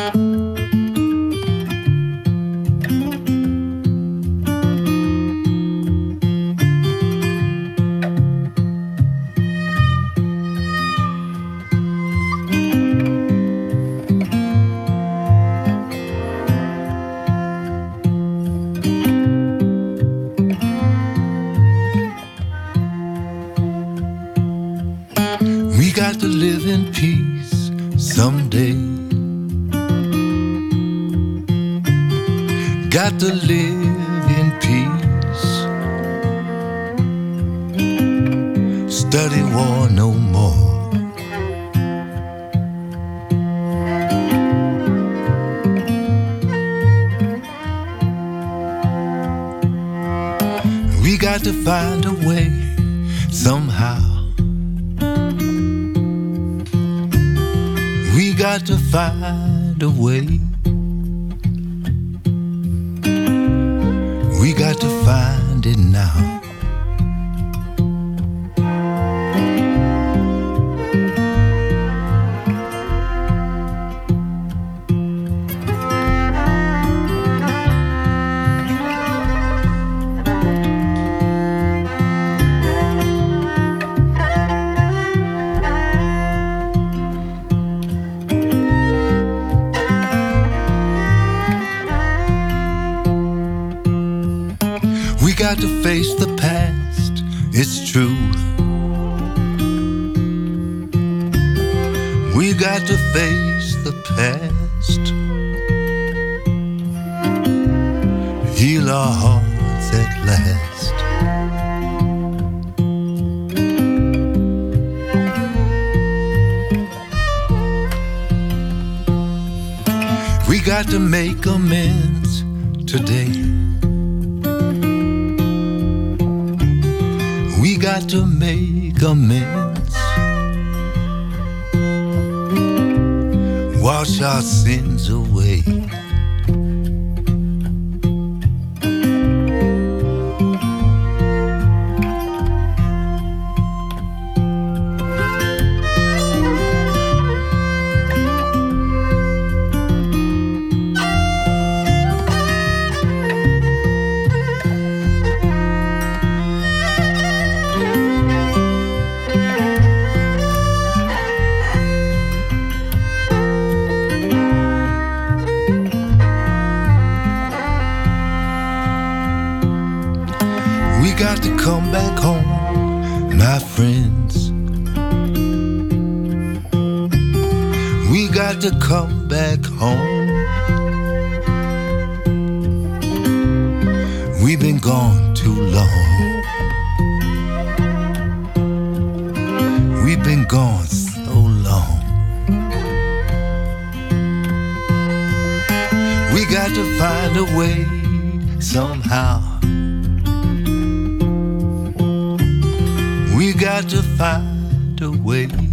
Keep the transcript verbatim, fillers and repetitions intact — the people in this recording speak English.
We got to live in peace someday. Got to live in peace. Study war no more. We got to find a way somehow. We got to find a way. We got to find it now. We got to face the past, it's true. We got to face the past. Heal our hearts at last. We got to make amends today. We got to make amends. Wash our sins away. We got to come back home, my friends. We got to come back home. We've been gone too long. We've been gone so long. We got to find a way somehow. We got to find a way.